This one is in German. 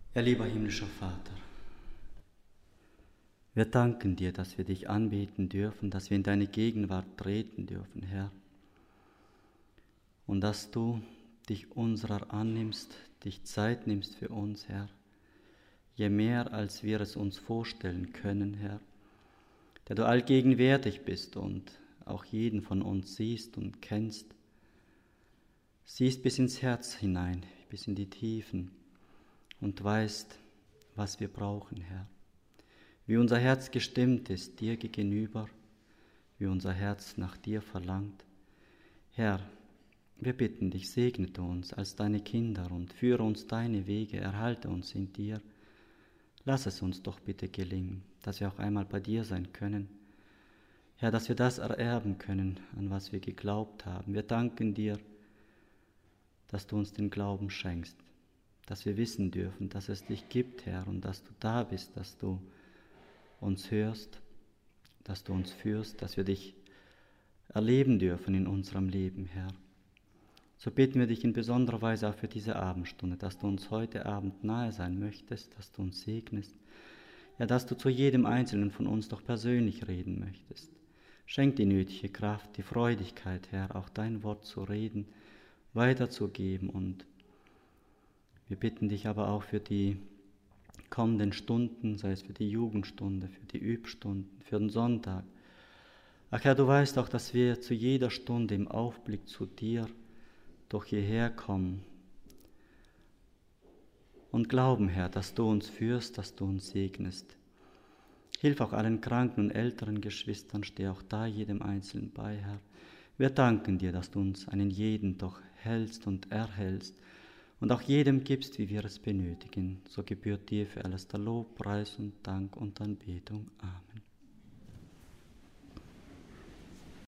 Ja, lieber himmlischer Vater, wir danken dir, dass wir dich anbeten dürfen, dass wir in deine Gegenwart treten dürfen, Herr. Und dass du dich unserer annimmst, dich Zeit nimmst für uns, Herr. Je mehr, als wir es uns vorstellen können, Herr. Der du allgegenwärtig bist und auch jeden von uns siehst und kennst. Siehst bis ins Herz hinein, bis in die Tiefen und weißt, was wir brauchen, Herr. Wie unser Herz gestimmt ist dir gegenüber, wie unser Herz nach dir verlangt. Herr, wir bitten dich, segne du uns als deine Kinder und führe uns deine Wege, erhalte uns in dir. Lass es uns doch bitte gelingen, dass wir auch einmal bei dir sein können. Herr, dass wir das ererben können, an was wir geglaubt haben. Wir danken dir, dass du uns den Glauben schenkst, dass wir wissen dürfen, dass es dich gibt, Herr, und dass du da bist, dass du uns hörst, dass du uns führst, dass wir dich erleben dürfen in unserem Leben, Herr. So bitten wir dich in besonderer Weise auch für diese Abendstunde, dass du uns heute Abend nahe sein möchtest, dass du uns segnest, ja, dass du zu jedem Einzelnen von uns doch persönlich reden möchtest. Schenk die nötige Kraft, die Freudigkeit, Herr, auch dein Wort zu reden, weiterzugeben, und wir bitten dich aber auch für die kommenden Stunden, sei es für die Jugendstunde, für die Übstunden, für den Sonntag. Ach Herr, du weißt auch, dass wir zu jeder Stunde im Aufblick zu dir doch hierher kommen und glauben, Herr, dass du uns führst, dass du uns segnest. Hilf auch allen kranken und älteren Geschwistern, steh auch da jedem Einzelnen bei, Herr. Wir danken dir, dass du uns einen jeden doch hältst und erhältst und auch jedem gibst, wie wir es benötigen. So gebührt dir für alles der Lob, Preis und Dank und Anbetung. Amen.